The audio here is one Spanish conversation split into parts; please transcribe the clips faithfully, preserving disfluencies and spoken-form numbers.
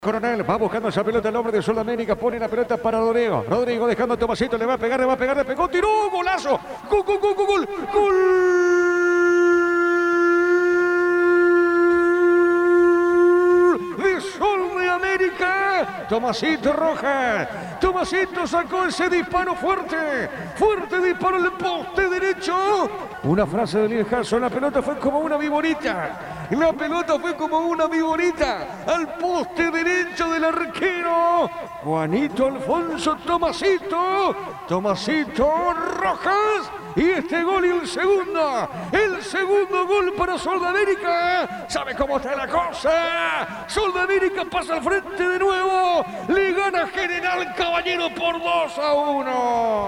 Coronel va buscando esa pelota el hombre de Sudamérica, pone la pelota para Rodrigo. Rodrigo dejando a Tomasito, le va a pegar, le va a pegar, le pegó, tiró, golazo. Gol, gol, gol, gol, gol. Gol de Sol de América. Tomasito Rojas. Tomasito sacó ese disparo fuerte. Fuerte disparo en el poste derecho. Una frase de Liejazo, la pelota fue como una viborita. La pelota fue como una viborita al poste derecho del arquero Juanito Alfonso Tomasito. Tomasito Rojas. Y este gol y el segundo. El segundo gol para Sol de América. ¿Sabe cómo está la cosa? Sol de América pasa al frente de nuevo. Le gana General Caballero por dos a uno.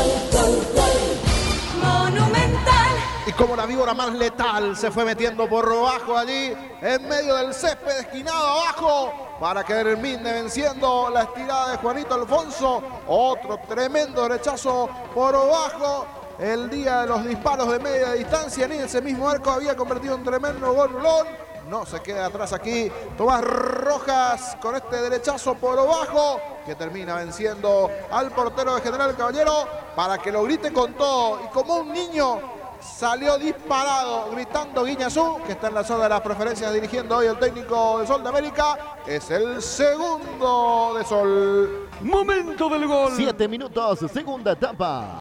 Monumental. Y como la víbora más letal se fue metiendo por abajo allí, en medio del césped esquinado abajo, para que termine venciendo la estirada de Juanito Alfonso. Otro tremendo derechazo por abajo. El día de los disparos de media distancia, ni ese mismo arco había convertido un tremendo golón. No se queda atrás aquí Tomás Rojas con este derechazo por abajo, que termina venciendo al portero de General Caballero para que lo grite con todo. Y como un niño salió disparado gritando Guiñazú, que está en la zona de las preferencias dirigiendo hoy el técnico de Sol de América. Es el segundo de Sol. Momento del gol. Siete minutos, segunda etapa.